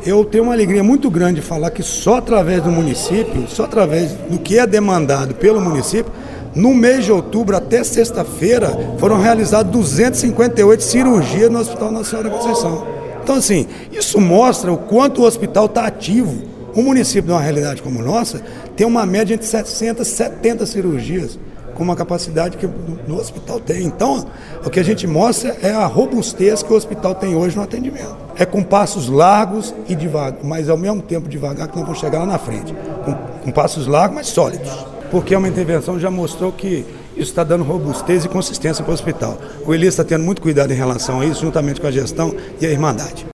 Eu tenho uma alegria muito grande de falar que só através do município, só através do que é demandado pelo município, no mês de outubro até sexta-feira foram realizadas 258 cirurgias no Hospital Nossa Senhora da Conceição. Então, assim, isso mostra o quanto o hospital está ativo. Um município de uma realidade como a nossa tem uma média entre 600 e 70 cirurgias, com uma capacidade que no hospital tem. Então, o que a gente mostra é a robustez que o hospital tem hoje no atendimento. É com passos largos e devagar, mas ao mesmo tempo devagar, que nós vamos chegar lá na frente. Com passos largos, mas sólidos. Porque uma intervenção já mostrou que isso está dando robustez e consistência para o hospital. O Elias está tendo muito cuidado em relação a isso, juntamente com a gestão e a Irmandade.